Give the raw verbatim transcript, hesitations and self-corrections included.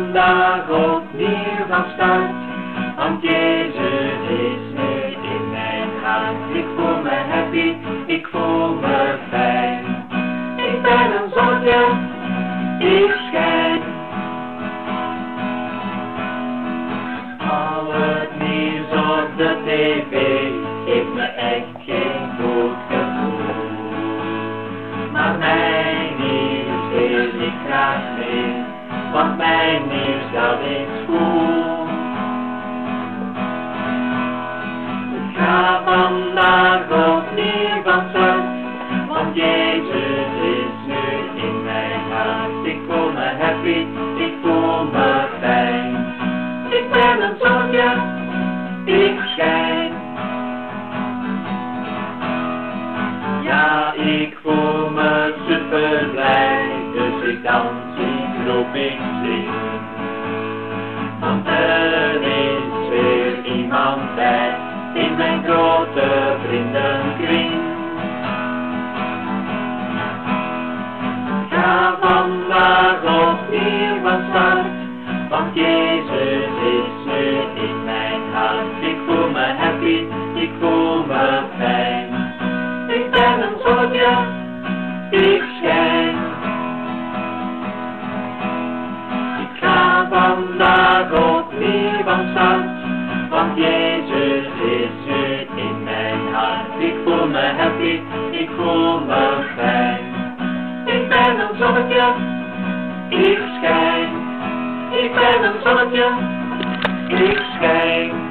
vandaag opnieuw van start, want Jezus is nu in mijn hart. Ik voel me happy, ik voel me fijn. Ik ben een zonnetje, ik schijn. Al het nieuws op de tv geeft me echt geen goed gevoel. Maar mijn nieuws deel ik graag mee, want mijn nieuws dat is goed. Ik ga vandaag opnieuw van start, want Jezus is nu in mijn hart. Ik voel me happy, ik voel me fijn. Ik ben een zonnetje, ik schijn. Ja, ik voel me super blij, dus ik dans, ik roep, ik zing. Want er is weer iemand bij in mijn grote vriendenkring. Ik ga vandaag opnieuw van start, want Jezus is nu in mijn hart. Ik voel me happy, ik voel me fijn. Ik ben een zonnetje, ik schijn. Ik ga vandaag opnieuw van start, want Jezus is nu in mijn hart. Ik voel me happy, ik voel me fijn. Ik ben een zonnetje, ik schijn. Ik ben een zonnetje, ik schijn.